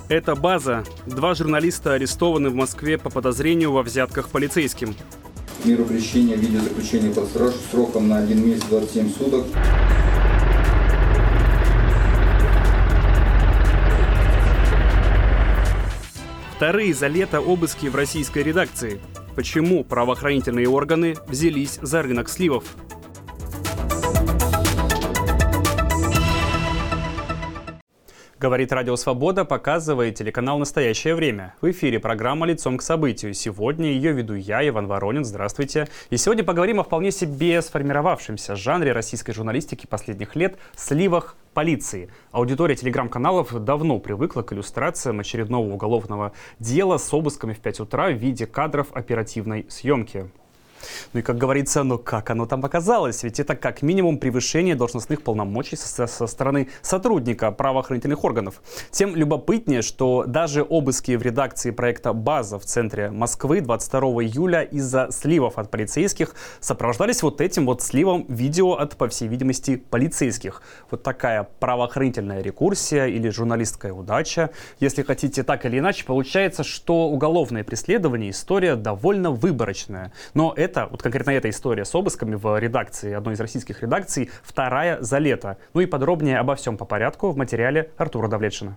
Это «База». 2 журналиста арестованы в Москве по подозрению во взятках полицейским. Меру пресечения в виде заключения под стражу сроком на 1 месяц 27 суток. Вторые за лето обыски в российской редакции. Почему правоохранительные органы взялись за рынок сливов? Говорит Радио Свобода, показывает телеканал «Настоящее время». В эфире программа «Лицом к событию». Сегодня ее веду я, Иван Воронин. Здравствуйте. И сегодня поговорим о вполне себе сформировавшемся жанре российской журналистики последних лет – сливах полиции. Аудитория телеграм-каналов давно привыкла к иллюстрациям очередного уголовного дела с обысками в 5 утра в виде кадров оперативной съемки. Ну и, как говорится, как оно там оказалось? Ведь это как минимум превышение должностных полномочий со стороны сотрудника правоохранительных органов. Тем любопытнее, что даже обыски в редакции проекта «База» в центре Москвы 22 июля из-за сливов от полицейских сопровождались вот этим вот сливом видео от, по всей видимости, полицейских. Вот такая правоохранительная рекурсия или журналистская удача. Если хотите так или иначе, получается, что уголовное преследование – история довольно выборочная. Но это вот конкретно эта история с обысками в редакции, одной из российских редакций, вторая за лето. Ну и подробнее обо всем по порядку в материале Артура Давлетшина.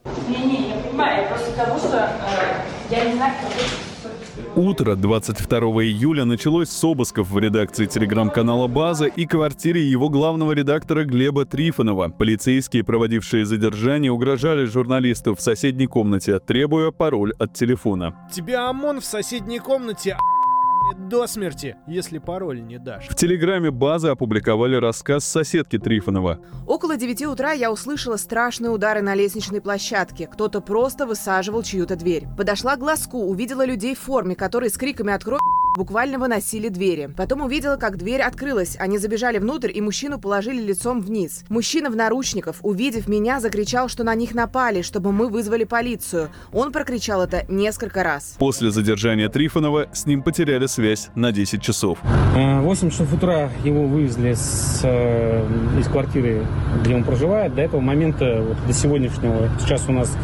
Я понимаю, я просто того, что я не знаю, кто... Утро 22 июля началось с обысков в редакции телеграм-канала «База» и квартире его главного редактора Глеба Трифонова. Полицейские, проводившие задержание, угрожали журналисту в соседней комнате, требуя пароль от телефона. Тебя ОМОН в соседней комнате до смерти, если пароль не дашь. В телеграме «Базы» опубликовали рассказ соседки Трифонова. Около 9 утра я услышала страшные удары на лестничной площадке. Кто-то просто высаживал чью-то дверь. Подошла к глазку, увидела людей в форме, которые с криками «Открой!» буквально выносили двери. Потом увидела, как дверь открылась. Они забежали внутрь и мужчину положили лицом вниз. Мужчина в наручниках, увидев меня, закричал, что на них напали, чтобы мы вызвали полицию. Он прокричал это несколько раз. После задержания Трифонова с ним потеряли связь на 10 часов. В 8 часов утра его вывезли из квартиры, где он проживает. До этого момента, вот, до сегодняшнего, сейчас у нас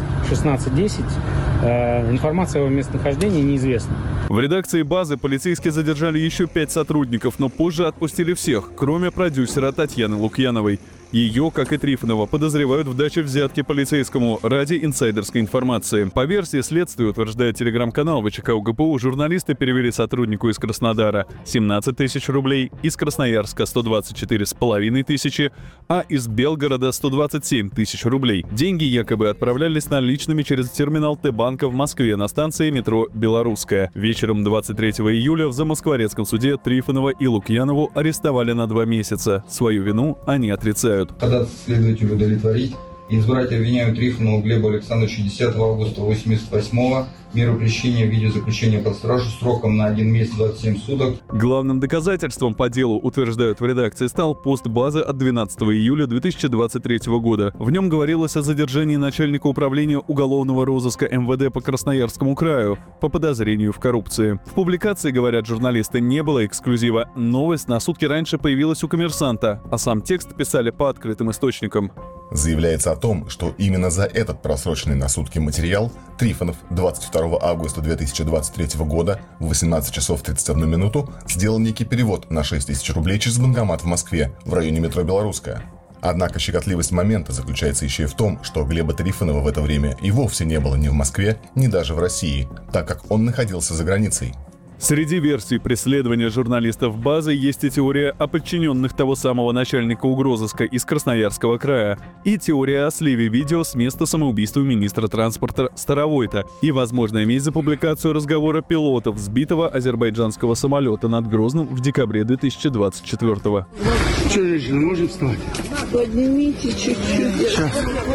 16:10, информация о его местонахождении неизвестна. В редакции «Базы» полицейские задержали еще 5 сотрудников, но позже отпустили всех, кроме продюсера Татьяны Лукьяновой. Ее, как и Трифонова, подозревают в даче взятки полицейскому ради инсайдерской информации. По версии следствия, утверждает телеграм-канал ВЧК УГПУ, журналисты перевели сотруднику из Краснодара 17 тысяч рублей, из Красноярска 124,5 тысячи, а из Белгорода 127 тысяч рублей. Деньги якобы отправлялись наличными через терминал Т-банка в Москве на станции метро «Белорусская». Вечером 23 июля в Замоскворецком суде Трифонова и Лукьянову арестовали на 2 месяца. Свою вину они отрицают. Ходатайство следователю удовлетворить. Избрать обвиняемого Трифонова Глеба Александровича 10 августа 1988 меру пресечения в виде заключения под стражу сроком на 1 месяц 27 суток. Главным доказательством по делу, утверждают в редакции, стал пост «Базы» от 12 июля 2023 года. В нем говорилось о задержании начальника управления уголовного розыска МВД по Красноярскому краю по подозрению в коррупции. В публикации, говорят журналисты, не было эксклюзива. Новость на сутки раньше появилась у «Коммерсанта», а сам текст писали по открытым источникам. Заявляется о том, что именно за этот просроченный на сутки материал Трифонов 22 августа 2023 года в 18 часов 31 минуту сделал некий перевод на 6 тысяч рублей через банкомат в Москве в районе метро «Белорусская». Однако щекотливость момента заключается еще и в том, что Глеба Трифонова в это время и вовсе не было ни в Москве, ни даже в России, так как он находился за границей. Среди версий преследования журналистов «Базы» есть и теория о подчиненных того самого начальника угрозыска из Красноярского края, и теория о сливе видео с места самоубийства министра транспорта Старовойта, и возможная месть за публикацию разговора пилотов сбитого азербайджанского самолета над Грозным в декабре 2024-го. Что, женщина, можем встать? Поднимите чуть-чуть. Сейчас.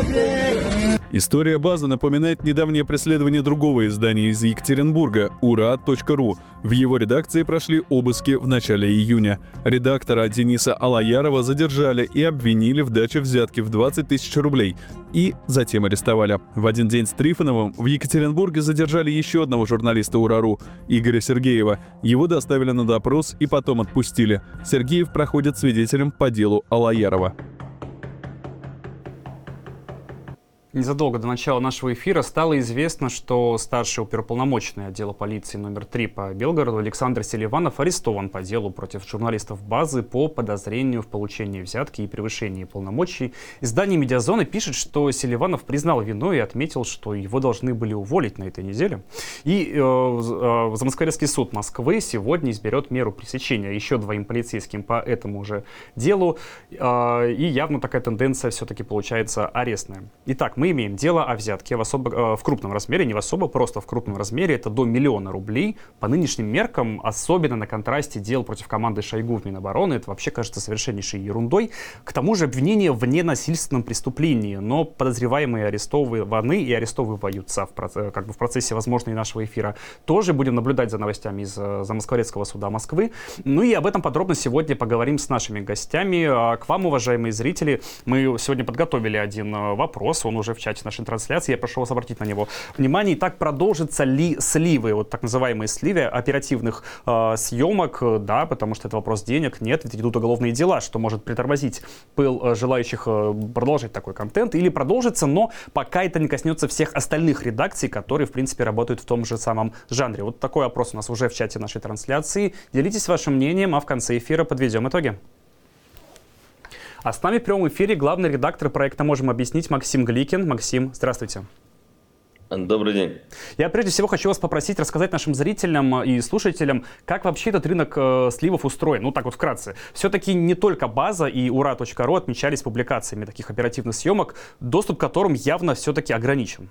История «Базы» напоминает недавнее преследование другого издания из Екатеринбурга – ура.ру. В его редакции прошли обыски в начале июня. Редактора Дениса Алаярова задержали и обвинили в даче взятки в 20 тысяч рублей. И затем арестовали. В один день с Трифоновым в Екатеринбурге задержали еще одного журналиста «Ура.ру» – Игоря Сергеева. Его доставили на допрос и потом отпустили. Сергеев проходит свидетелем по делу Алаярова. Незадолго до начала нашего эфира стало известно, что старший оперуполномоченный отдела полиции номер 3 по Белгороду Александр Селиванов арестован по делу против журналистов базы по подозрению в получении взятки и превышении полномочий. Издание «Медиазона» пишет, что Селиванов признал вину и отметил, что его должны были уволить на этой неделе. И Замоскворецкий суд Москвы сегодня изберет меру пресечения еще 2 полицейским по этому же делу. И явно такая тенденция все-таки получается арестная. Итак, мы имеем дело о взятке в крупном размере, не в особо, просто в крупном размере. Это до 1 000 000 рублей. По нынешним меркам, особенно на контрасте дел против команды Шойгу в Минобороны, это вообще кажется совершеннейшей ерундой. К тому же обвинение в ненасильственном преступлении, но подозреваемые арестованы и арестовываются в процессе, возможно, и нашего эфира. Тоже будем наблюдать за новостями из Замоскворецкого суда Москвы. Ну и об этом подробно сегодня поговорим с нашими гостями. К вам, уважаемые зрители, мы сегодня подготовили один вопрос, он уже в чате нашей трансляции, я прошу вас обратить на него внимание. Итак, продолжатся ли сливы, вот так называемые сливы оперативных съемок, да, потому что это вопрос денег, нет, ведь идут уголовные дела, что может притормозить пыл желающих продолжить такой контент, или продолжится, но пока это не коснется всех остальных редакций, которые, в принципе, работают в том же самом жанре. Вот такой опрос у нас уже в чате нашей трансляции. Делитесь вашим мнением, а в конце эфира подведем итоги. А с нами в прямом эфире главный редактор проекта «Можем объяснить» Максим Гликин. Максим, здравствуйте. Добрый день. Я прежде всего хочу вас попросить рассказать нашим зрителям и слушателям, как вообще этот рынок сливов устроен. Ну так вот вкратце. Все-таки не только база и ура.ру отмечались публикациями таких оперативных съемок, доступ к которым явно все-таки ограничен.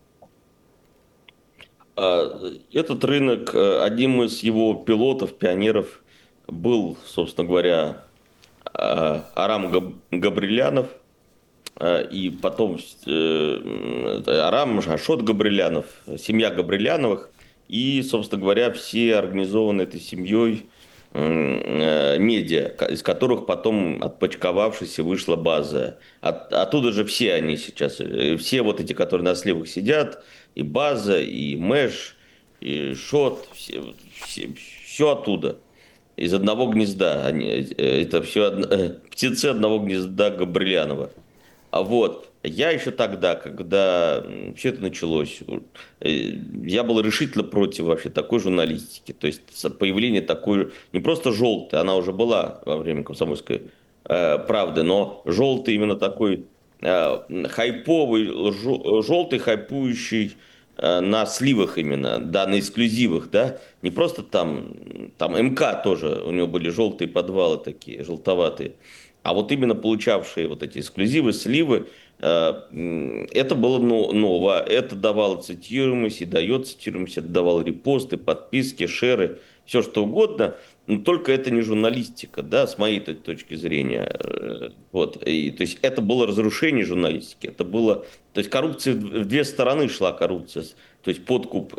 Этот рынок, одним из его пилотов, пионеров был, собственно говоря, Арам Габрилянов, и потом Арам, Ашот Габрилянов, семья Габриляновых, и, собственно говоря, все организованы этой семьей медиа, из которых потом, отпочковавшись, вышла база. Оттуда же все они сейчас, все вот эти, которые на сливах сидят, и база, и Мэш, и Шот, все оттуда. Из одного гнезда. Это все птицы одного гнезда Габрилянова. А вот я еще тогда, когда все это началось, я был решительно против вообще такой журналистики. То есть появление такой, не просто желтой, она уже была во время «Комсомольской правды», но желтый именно такой хайповый, желтый, хайпующий на сливах именно, да, на эксклюзивах, да, не просто там МК тоже, у него были желтые подвалы такие, желтоватые, а вот именно получавшие вот эти эксклюзивы, сливы, это было ново, это давало цитируемость и дает цитируемость, это давало репосты, подписки, шеры, все что угодно, но только это не журналистика, да, с моей точки зрения. Вот. И, то есть это было разрушение журналистики, это было, то есть коррупция в 2 стороны шла коррупция, то есть подкуп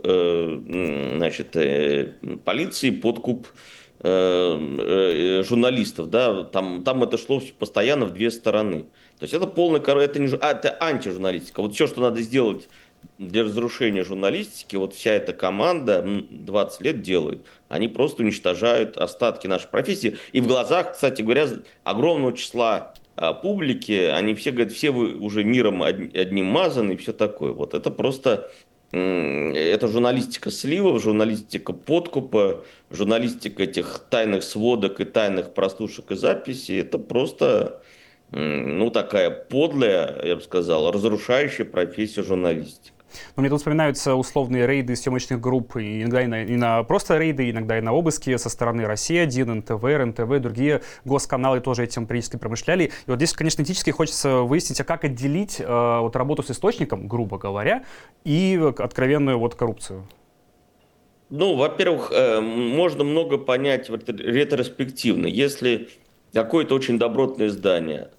полиции, подкуп журналистов, да, там это шло постоянно в 2 стороны. То есть это полная это антижурналистика. Вот все, что надо сделать для разрушения журналистики, вот вся эта команда 20 лет делает. Они просто уничтожают остатки нашей профессии. И в глазах, кстати говоря, огромного числа публики, они все говорят, все вы уже миром одним мазаны и все такое. Вот это просто... Это журналистика сливов, журналистика подкупа, журналистика этих тайных сводок и тайных прослушек и записей. Это просто, такая подлая, я бы сказал, разрушающая профессию журналистики. Но мне тут вспоминаются условные рейды съемочных групп, и иногда и на просто рейды, иногда и на обыски со стороны Россия-1, НТВ, РНТВ, другие госканалы тоже этим периодически промышляли. И вот здесь, конечно, этически хочется выяснить, а как отделить вот работу с источником, грубо говоря, и откровенную вот коррупцию. Во-первых, можно много понять ретроспективно. Если какое-то очень добротное издание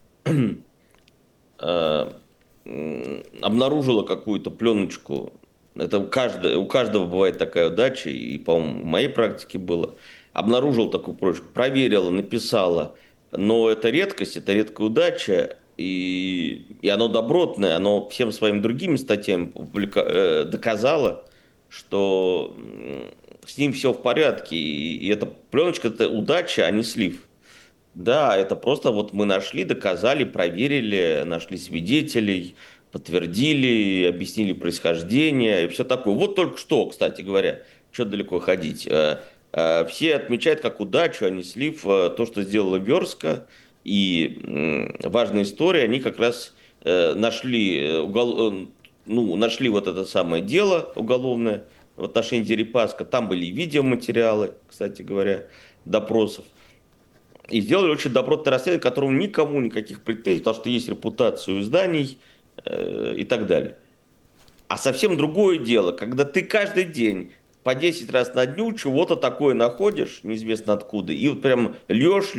обнаружила какую-то пленочку, это у каждого бывает такая удача, и, по-моему, в моей практике было, обнаружил такую пленочку, проверила, написала, но это редкость, это редкая удача, и оно добротное, оно всем своими другими статьями доказало, что с ним все в порядке, и эта пленочка – это удача, а не слив. Да, это просто вот мы нашли, доказали, проверили, нашли свидетелей, подтвердили, объяснили происхождение и все такое. Вот только что, кстати говоря, что далеко ходить. Все отмечают как удачу, а не слив то, что сделала Верска. И важная история, они как раз нашли вот это самое дело уголовное в отношении Дерипаска. Там были и видеоматериалы, кстати говоря, допросов. И сделали очень добротное расследование, к которому никому никаких претензий, потому что есть репутация у изданий и так далее. А совсем другое дело, когда ты каждый день по 10 раз на дню чего-то такое находишь, неизвестно откуда, и вот прям лёшь.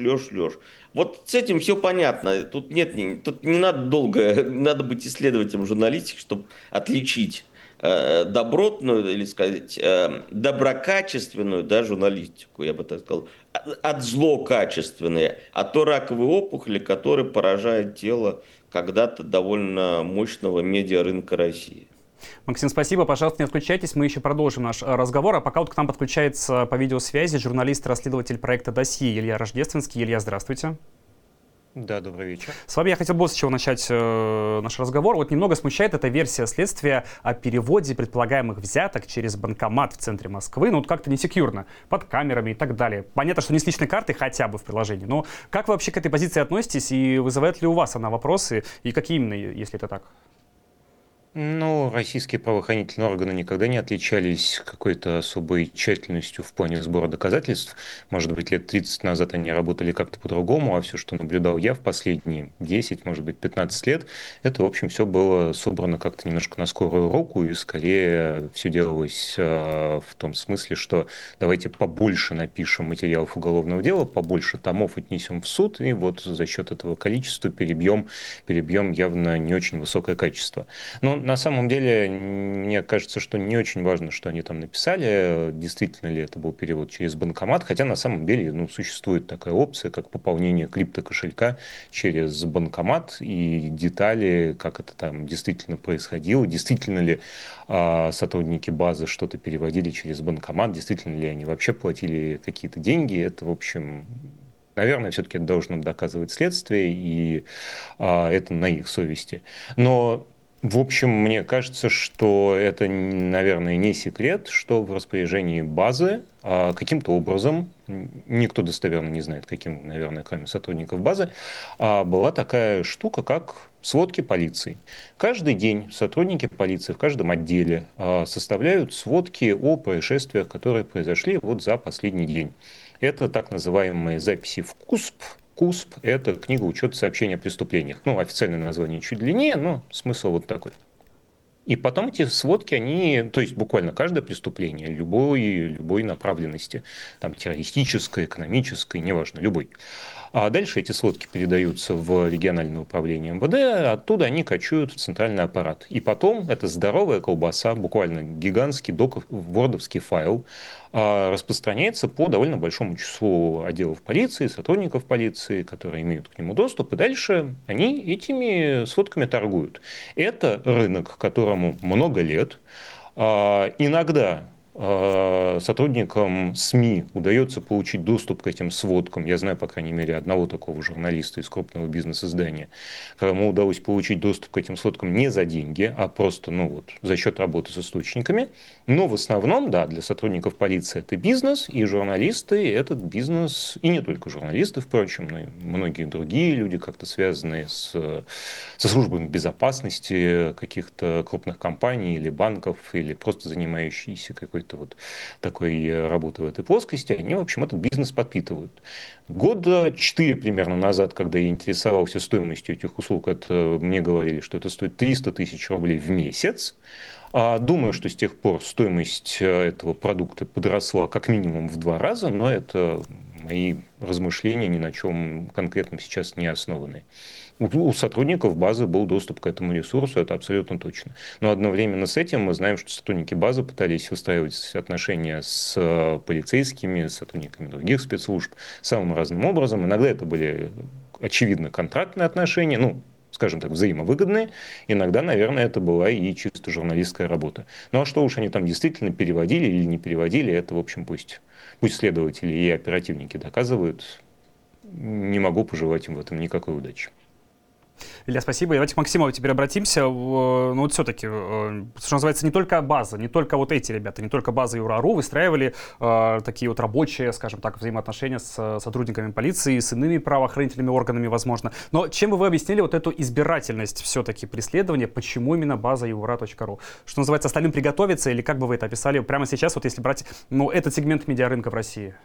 Вот с этим все понятно. Тут не надо долго, надо быть исследователем журналистики, чтобы отличить добротную, или сказать, доброкачественную, да, журналистику, я бы так сказал, от злокачественной, а то раковые опухоли, которые поражают тело когда-то довольно мощного медиарынка России. Максим, спасибо. Пожалуйста, не отключайтесь. Мы еще продолжим наш разговор. А пока вот к нам подключается по видеосвязи журналист-расследователь проекта «Досье» Илья Рождественский. Илья, здравствуйте. Да, добрый вечер. С вами я хотел бы с чего начать наш разговор. Вот немного смущает эта версия следствия о переводе предполагаемых взяток через банкомат в центре Москвы. Ну, вот как-то несекьюрно, под камерами и так далее. Понятно, что не с личной карты хотя бы в приложении. Но как вы вообще к этой позиции относитесь и вызывает ли у вас она вопросы? И какие именно, если это так? Ну, российские правоохранительные органы никогда не отличались какой-то особой тщательностью в плане сбора доказательств. Может быть, лет 30 назад они работали как-то по-другому, а все, что наблюдал я в последние 10, может быть, 15 лет, это, в общем, все было собрано как-то немножко на скорую руку, и скорее все делалось в том смысле, что давайте побольше напишем материалов уголовного дела, побольше томов отнесем в суд, и вот за счет этого количества перебьем явно не очень высокое качество. Но на самом деле, мне кажется, что не очень важно, что они там написали, действительно ли это был перевод через банкомат, хотя на самом деле существует такая опция, как пополнение криптокошелька через банкомат, и детали, как это там действительно происходило, действительно ли сотрудники базы что-то переводили через банкомат, действительно ли они вообще платили какие-то деньги, это, в общем... Наверное, все-таки это должно доказывать следствие, и это на их совести. Но в общем, мне кажется, что это, наверное, не секрет, что в распоряжении базы каким-то образом, никто достоверно не знает, каким, наверное, кроме сотрудников базы, была такая штука, как сводки полиции. Каждый день сотрудники полиции в каждом отделе составляют сводки о происшествиях, которые произошли вот за последний день. Это так называемые записи в КУСП. КУСП – это книга учета сообщений о преступлениях. Ну, официальное название чуть длиннее, но смысл вот такой. И потом эти сводки, то есть буквально каждое преступление, любой направленности, там террористической, экономической, неважно, любой. А дальше эти сводки передаются в региональное управление МВД, оттуда они кочуют в центральный аппарат. И потом эта здоровая колбаса, буквально гигантский вордовский файл, распространяется по довольно большому числу отделов полиции, сотрудников полиции, которые имеют к нему доступ, и дальше они этими сводками торгуют. Это рынок, которому много лет. Иногда сотрудникам СМИ удается получить доступ к этим сводкам. Я знаю, по крайней мере, одного такого журналиста из крупного бизнес-издания, которому удалось получить доступ к этим сводкам не за деньги, а просто за счет работы с источниками. Но в основном, да, для сотрудников полиции это бизнес, и журналисты этот бизнес, и не только журналисты, впрочем, но и многие другие люди, как-то связанные со службами безопасности каких-то крупных компаний или банков, или просто занимающиеся какой-то вот такой работы в этой плоскости, они, в общем, этот бизнес подпитывают. Года 4 примерно назад, когда я интересовался стоимостью этих услуг, мне говорили, что это стоит 300 тысяч рублей в месяц. Думаю, что с тех пор стоимость этого продукта подросла как минимум в 2 раза, но это мои размышления ни на чем конкретном сейчас не основаны. У сотрудников базы был доступ к этому ресурсу, это абсолютно точно. Но одновременно с этим мы знаем, что сотрудники базы пытались выстраивать отношения с полицейскими, с сотрудниками других спецслужб самым разным образом. Иногда это были, очевидно, контрактные отношения, скажем так, взаимовыгодные. Иногда, наверное, это была и чисто журналистская работа. Ну а что уж они там действительно переводили или не переводили, это, в общем, пусть следователи и оперативники доказывают. Не могу пожелать им в этом никакой удачи. Илья, спасибо. И давайте к Максимову теперь обратимся. Ну вот все-таки, что называется, не только база, не только вот эти ребята, не только база и УРАРУ выстраивали такие вот рабочие, скажем так, взаимоотношения с сотрудниками полиции, с иными правоохранительными органами, возможно. Но чем бы вы объяснили вот эту избирательность все-таки преследования? Почему именно база и УРА.ру? Что называется, остальным приготовиться, или как бы вы это описали прямо сейчас, вот если брать этот сегмент медиарынка в России?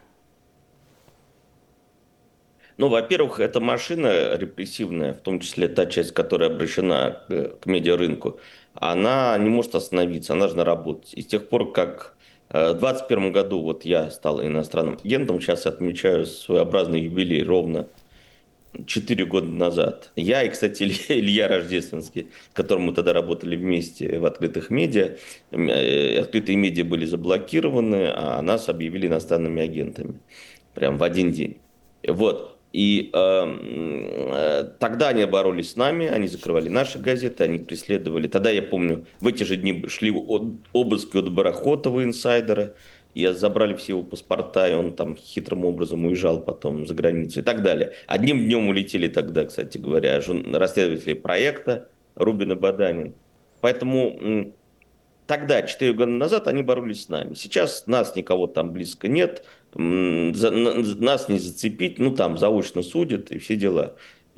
Ну, во-первых, эта машина репрессивная, в том числе та часть, которая обращена к медиарынку, она не может остановиться, она должна работать. И с тех пор, как в 2021 году вот я стал иностранным агентом, сейчас отмечаю своеобразный юбилей ровно 4 года назад. Я и, кстати, Илья Рождественский, с которым мы тогда работали вместе в открытых медиа. Открытые медиа были заблокированы, а нас объявили иностранными агентами. Прям в один день. Вот. И тогда они боролись с нами, они закрывали наши газеты, они преследовали. Тогда, я помню, в эти же дни шли обыски у Доброхотова, инсайдера. И забрали все его паспорта, и он там хитрым образом уезжал потом за границу и так далее. Одним днем улетели тогда, кстати говоря, расследователи проекта Рубин и Баданин. Поэтому тогда, 4 года назад, они боролись с нами. Сейчас нас никого там близко нет, нас не зацепить, ну там заочно судят и все дела.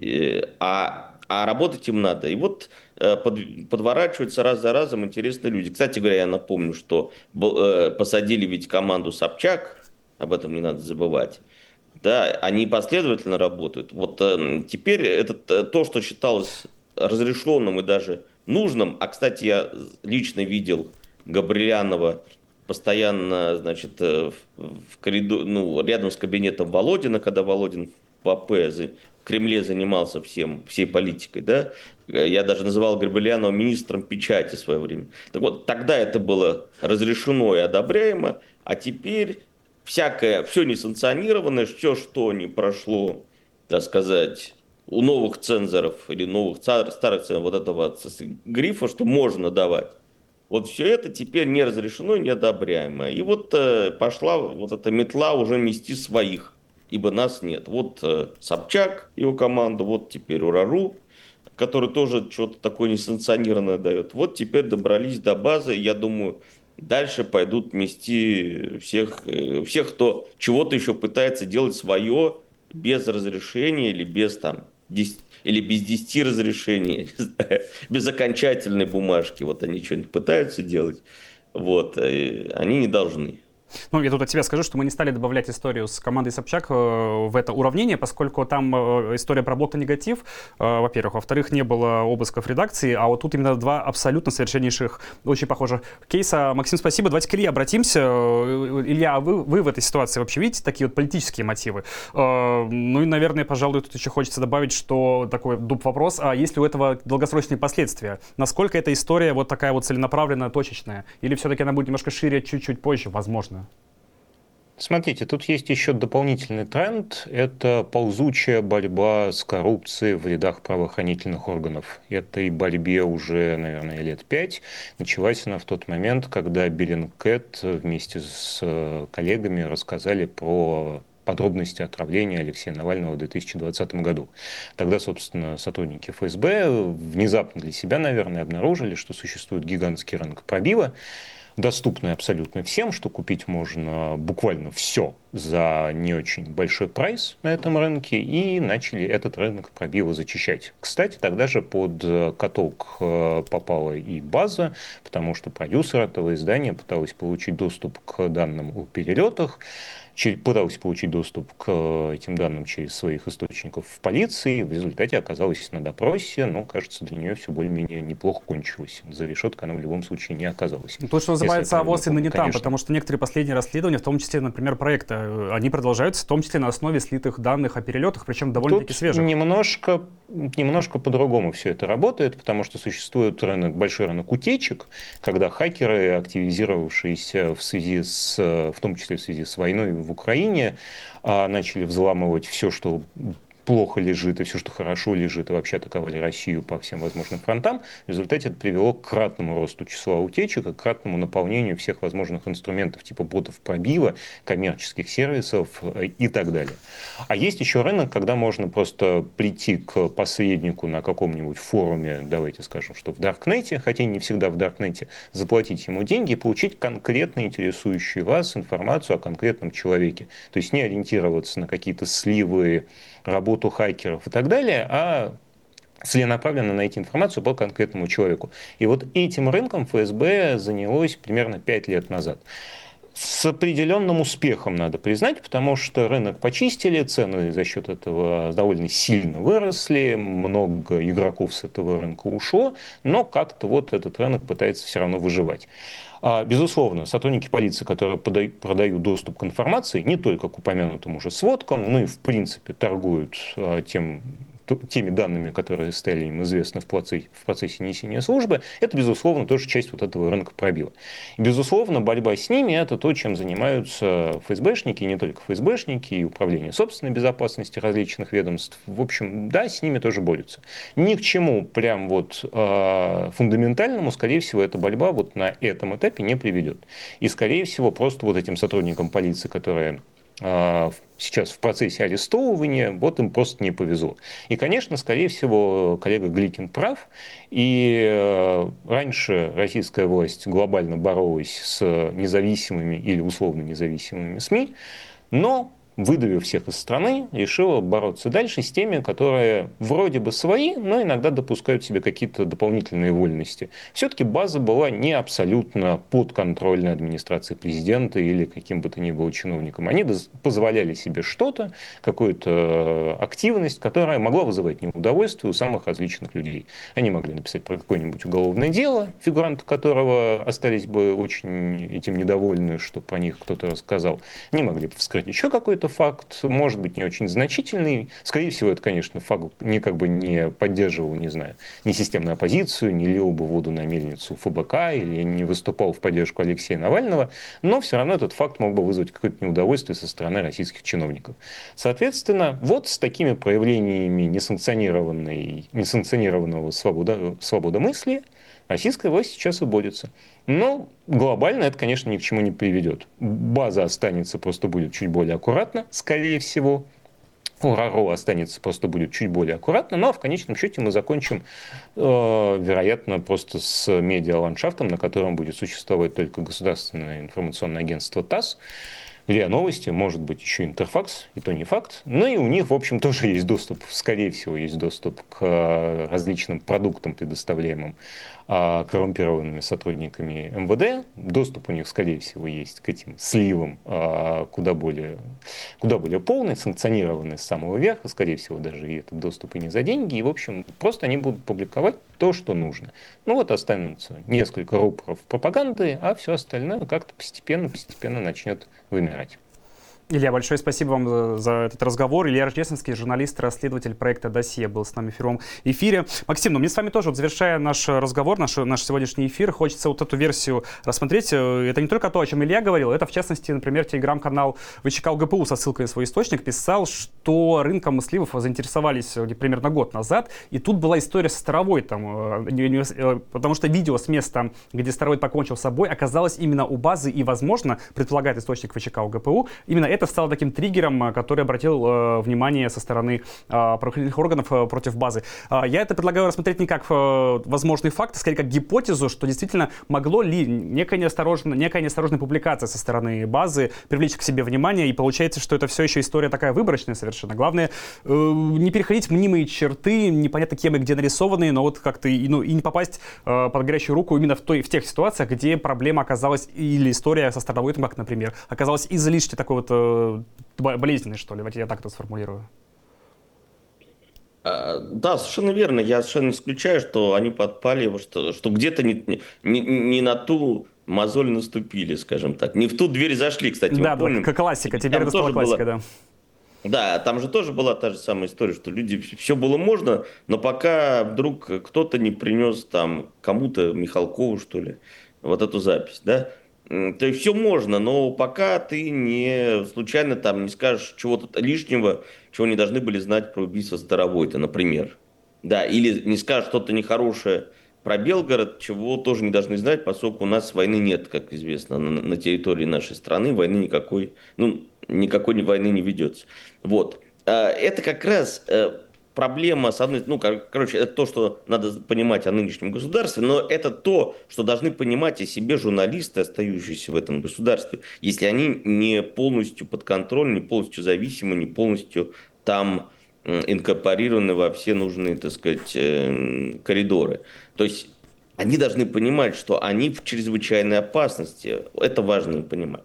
А работать им надо. И вот подворачиваются раз за разом интересные люди. Кстати говоря, я напомню, что посадили ведь команду Собчак, об этом не надо забывать. Да, они последовательно работают. Вот теперь это то, что считалось разрешенным и даже нужным. А, кстати, я лично видел Габрилянова постоянно, значит, в коридоре, рядом с кабинетом Володина, когда Володин в АП в Кремле занимался всей политикой, да, я даже называл Габрилянова министром печати в свое время. Так вот, тогда это было разрешено и одобряемо, а теперь все несанкционированное, все, что не прошло, так сказать, у новых цензоров или старых цензоров вот этого грифа, что можно давать, вот все это теперь не разрешено и неодобряемо. И вот пошла вот эта метла уже мести своих, ибо нас нет. Вот Собчак, его команда, вот теперь УРАРУ, который тоже что-то такое несанкционированное дает. Вот теперь добрались до базы, и я думаю, дальше пойдут мести всех, кто чего-то еще пытается делать свое без разрешения или без без 10 разрешений, без окончательной бумажки. Вот они что-нибудь пытаются делать, вот, они не должны. Ну, я тут от тебя скажу, что мы не стали добавлять историю с командой Собчак в это уравнение, поскольку там история про блок-негатив, во-первых. Во-вторых, не было обысков редакции, а вот тут именно два абсолютно совершеннейших, очень похожих кейса. Максим, спасибо. Давайте к Илье обратимся. Илья, а вы в этой ситуации вообще видите такие вот политические мотивы? Ну и, наверное, пожалуй, тут еще хочется добавить, что такой вопрос, а есть ли у этого долгосрочные последствия? Насколько эта история вот такая вот целенаправленная, точечная? Или все-таки она будет немножко шире чуть-чуть позже, возможно? Смотрите, тут есть еще дополнительный тренд. Это ползучая борьба с коррупцией в рядах правоохранительных органов. Этой борьбе уже, наверное, лет 5. Началась она в тот момент, когда Bellingcat вместе с коллегами рассказали про подробности отравления Алексея Навального в 2020 году. Тогда, собственно, сотрудники ФСБ внезапно для себя, наверное, обнаружили, что существует гигантский рынок пробива, доступный абсолютно всем, что купить можно буквально все за не очень большой прайс на этом рынке, и начали этот рынок пробива зачищать. Кстати, тогда же под каток попала и база, потому что продюсер этого издания пыталась получить доступ к данным о перелетах, пыталась получить доступ к этим данным через своих источников в полиции. В результате оказалась на допросе, но, кажется, для нее все более-менее неплохо кончилось. За решеткой она в любом случае не оказалась. То, что называется авось и ныне там, потому что некоторые последние расследования, в том числе, например, проекта, они продолжаются, в том числе на основе слитых данных о перелетах, причем довольно-таки свежих. Немножко по-другому все это работает, потому что существует большой рынок утечек, когда хакеры, активизировавшиеся в том числе в связи с войной в Украине, начали взламывать все, что плохо лежит, и все, что хорошо лежит, и вообще атаковали Россию по всем возможным фронтам. В результате это привело к кратному росту числа утечек, и к кратному наполнению всех возможных инструментов типа ботов пробива, коммерческих сервисов и так далее. А есть еще рынок, когда можно просто прийти к посреднику на каком-нибудь форуме, давайте скажем, что в Даркнете, хотя не всегда в Даркнете, заплатить ему деньги и получить конкретно интересующую вас информацию о конкретном человеке. То есть не ориентироваться на какие-то сливы, работу хакеров и так далее, а целенаправленно найти информацию по конкретному человеку. И вот этим рынком ФСБ занялось примерно 5 лет назад. С определенным успехом, надо признать, потому что рынок почистили, цены за счет этого довольно сильно выросли, много игроков с этого рынка ушло, но как-то вот этот рынок пытается все равно выживать. Безусловно, сотрудники полиции, которые продают доступ к информации, не только к упомянутым уже сводкам, но и в принципе торгуют теми данными, которые стали им известны в процессе несения службы, это, безусловно, тоже часть вот этого рынка пробива. И, безусловно, борьба с ними – это то, чем занимаются ФСБшники, и не только ФСБшники, и управление собственной безопасности различных ведомств. В общем, да, с ними тоже борются. Ни к чему прям вот фундаментальному, скорее всего, эта борьба вот на этом этапе не приведет. И, скорее всего, просто вот этим сотрудникам полиции, которые сейчас в процессе арестовывания, вот им просто не повезло. И, конечно, скорее всего, коллега Гликин прав. И раньше российская власть глобально боролась с независимыми или условно независимыми СМИ, но, выдавив всех из страны, решила бороться дальше с теми, которые вроде бы свои, но иногда допускают себе какие-то дополнительные вольности. Все-таки база была не абсолютно подконтрольной администрации президента или каким бы то ни было чиновником. Они позволяли себе что-то, какую-то активность, которая могла вызывать неудовольствие у самых различных людей. Они могли написать про какое-нибудь уголовное дело, фигуранты которого остались бы очень этим недовольны, что про них кто-то рассказал. Они могли бы вскрыть еще какой-то факт, может быть, не очень значительный. Скорее всего, это, конечно, факт не поддерживал, не знаю, ни системную оппозицию, не лил бы воду на мельницу ФБК или не выступал в поддержку Алексея Навального, но все равно этот факт мог бы вызвать какое-то неудовольствие со стороны российских чиновников. Соответственно, вот с такими проявлениями несанкционированного свободомыслия российская власть сейчас и борется. Но глобально это, конечно, ни к чему не приведет. База останется, просто будет чуть более аккуратна, скорее всего. РАРО останется, просто будет чуть более аккуратно. Ну а в конечном счете мы закончим, вероятно, просто с медиаландшафтом, на котором будет существовать только государственное информационное агентство ТАСС, РИА Новости, может быть, еще Интерфакс, и то не факт. Ну и у них, в общем, тоже есть доступ, скорее всего, есть доступ к различным продуктам, предоставляемым коррумпированными сотрудниками МВД. Доступ у них, скорее всего, есть к этим сливам куда более полный, санкционированный с самого верха. Скорее всего, даже и этот доступ и не за деньги. И, в общем, просто они будут публиковать то, что нужно. Ну вот останутся несколько рупоров пропаганды, а все остальное как-то постепенно начнет вымирать. Илья, большое спасибо вам за этот разговор. Илья Рождественский, журналист, расследователь проекта «Досье», был с нами в первом эфире. Максим, мне с вами тоже, завершая наш разговор, наш сегодняшний эфир, хочется вот эту версию рассмотреть. Это не только то, о чем Илья говорил, это, в частности, например, телеграм-канал ВЧК ГПУ со ссылкой на свой источник писал, что рынком сливов заинтересовались примерно год назад, и тут была история с Старовой, потому что видео с места, где Старовой покончил с собой, оказалось именно у базы, и, возможно, предполагает источник ВЧК ГПУ, именно это стало таким триггером, который обратил внимание со стороны правоохранительных органов против базы. Я это предлагаю рассмотреть не как возможный факт, а скорее как гипотезу, что действительно могло ли некая неосторожная публикация со стороны базы привлечь к себе внимание, и получается, что это все еще история такая выборочная совершенно. Главное, не переходить мнимые черты, непонятно кем и где нарисованные, но вот как-то и не попасть под горячую руку именно в тех ситуациях, где проблема оказалась, или история со Старовой, как, например, оказалась излишне такой вот болезненный, что ли, давайте я так это сформулирую. Да, совершенно верно. Я совершенно не исключаю, что они подпали, что где-то не на ту мозоль наступили, скажем так. Не в ту дверь зашли, кстати. Да, как классика, теперь это стала классика, да. Да, там же тоже была та же самая история, что люди, все было можно, но пока вдруг кто-то не принес там кому-то, Михалкову, что ли, вот эту запись, да. То есть все можно, но пока ты не случайно там не скажешь чего-то лишнего, чего не должны были знать про убийство Старовойта, например. Да, или не скажешь что-то нехорошее про Белгород, чего тоже не должны знать, поскольку у нас войны нет, как известно, на территории нашей страны войны никакой, никакой войны не ведется. Вот. Это как раз проблема, с одной, это то, что надо понимать о нынешнем государстве, но это то, что должны понимать о себе журналисты, остающиеся в этом государстве, если они не полностью под контролем, не полностью зависимы, не полностью там инкорпорированы во все нужные, так сказать, коридоры. То есть они должны понимать, что они в чрезвычайной опасности. Это важно понимать.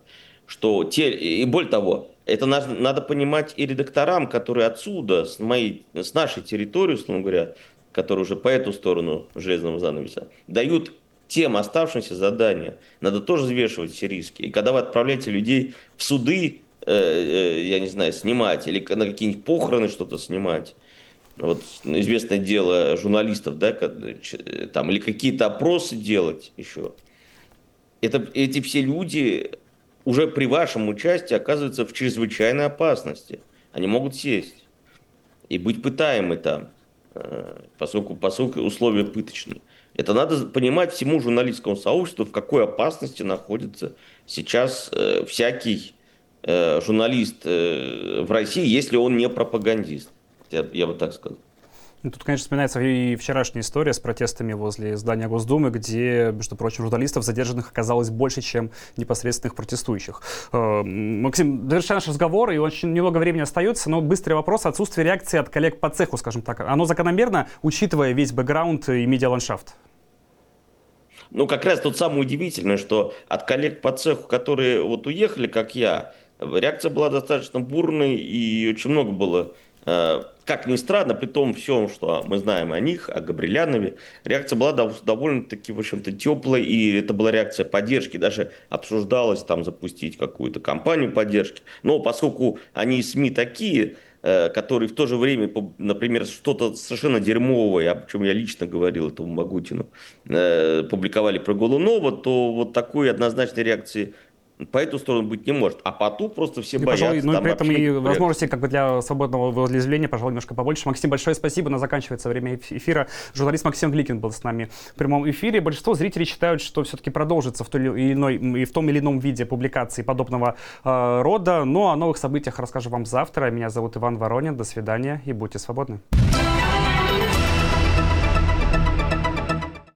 И более того, это надо понимать и редакторам, которые отсюда, с нашей территории, условно говоря, которые уже по эту сторону железного занавеса, дают тем оставшимся задания. Надо тоже взвешивать все риски. И когда вы отправляете людей в суды, я не знаю, снимать, или на какие-нибудь похороны что-то снимать, вот известное дело журналистов, да, там, или какие-то опросы делать еще. Эти все люди уже при вашем участии оказываются в чрезвычайной опасности. Они могут сесть и быть пытаемы там, поскольку условия пыточные. Это надо понимать всему журналистскому сообществу, в какой опасности находится сейчас всякий журналист в России, если он не пропагандист. Я бы так сказал. Тут, конечно, вспоминается и вчерашняя история с протестами возле здания Госдумы, где, между прочим, журналистов задержанных оказалось больше, чем непосредственных протестующих. Максим, завершая наш разговор, и очень немного времени остается, но быстрый вопрос. Отсутствие реакции от коллег по цеху, скажем так, оно закономерно, учитывая весь бэкграунд и медиаландшафт? Как раз тут самое удивительное, что от коллег по цеху, которые вот уехали, как я, реакция была достаточно бурной, и очень много было, как ни странно, при том всем, что мы знаем о них, о Габрилянове, реакция была довольно-таки, в общем-то, теплой, и это была реакция поддержки. Даже обсуждалось там запустить какую-то кампанию поддержки. Но поскольку они СМИ такие, которые в то же время, например, что-то совершенно дерьмовое, о чем я лично говорил этому Магутину, публиковали про Голунова, то вот такой однозначной реакции по эту сторону быть не может. А по ту просто все боятся. Пожалуй, но при этом и возможности для свободного волеизъявления, пожалуй, немножко побольше. Максим, большое спасибо. На заканчивается время эфира. Журналист Максим Гликин был с нами в прямом эфире. Большинство зрителей считают, что все-таки продолжится в том или ином виде публикации подобного рода. Но о новых событиях расскажу вам завтра. Меня зовут Иван Воронин. До свидания и будьте свободны.